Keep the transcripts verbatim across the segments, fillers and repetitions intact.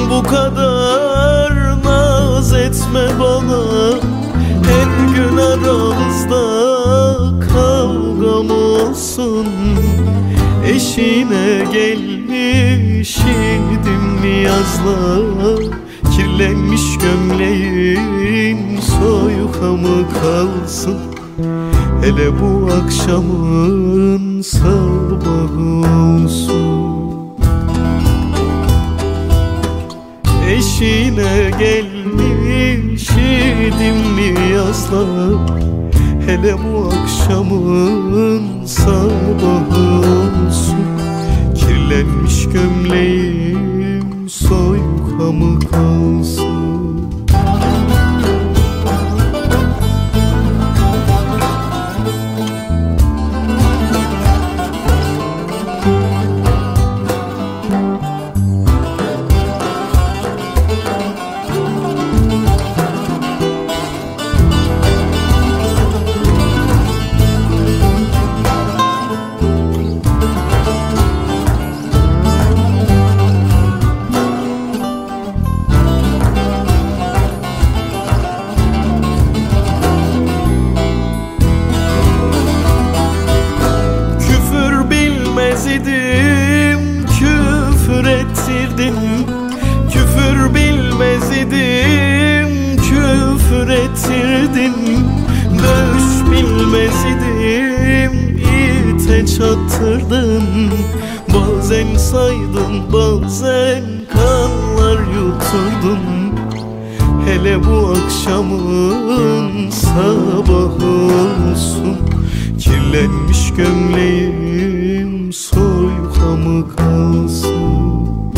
Bu kadar naz etme bana, her gün aramızda kavgam olsun. Eşine gelmiş idim niyazla, kirlenmiş gömleğin soyuka mı kalsın? Hele bu akşamın sabahı olsun. Eşine gelmiş idim niyazla, hele bu akşamın sabahı olsun. Kirlenmiş gömleğim soyuka mı kalsın? Idim, küfür ettirdin. Küfür bilmez idim, küfür ettirdin. Dövüş bilmez idim, ite çattırdın. Bazen saydın, bazen kanlar yuturdun. Hele bu akşamın sabahı olsun. Kirlenmiş gömleğim soyuka mı kalsın?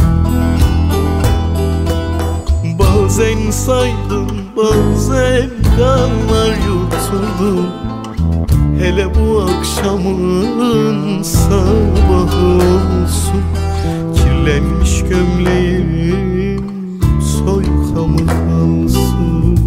Bazen saydın, bazen kanlar yuturdun. Hele bu akşamın sabahı olsun. Kirlenmiş gömleğim soyuka mı kalsın?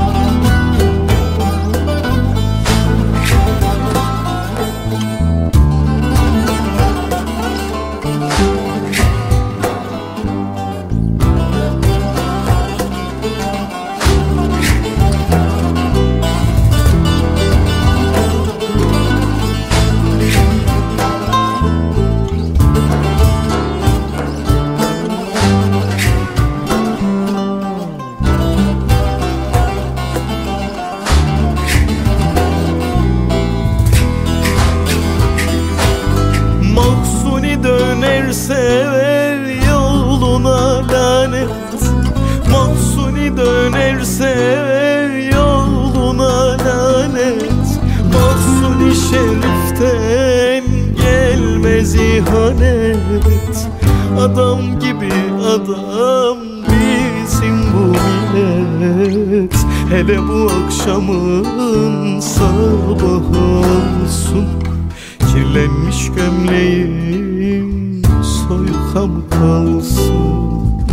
Dönerse yoluna lanet, Mahsuni dönerse yoluna lanet. Mahsuni şeriften gelmez ihanet. Adam gibi adam bizim bu millet. Hele bu akşamın sabahı olsun. Kirlenmiş gömleğim soyuka mı kalsın?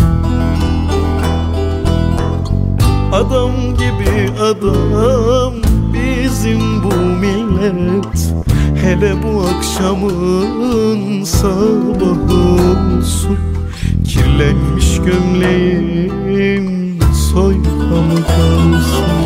Adam gibi adam bizim bu millet. Hele bu akşamın sabahı olsun. Kirlenmiş gömleğim soyuka mı kalsın?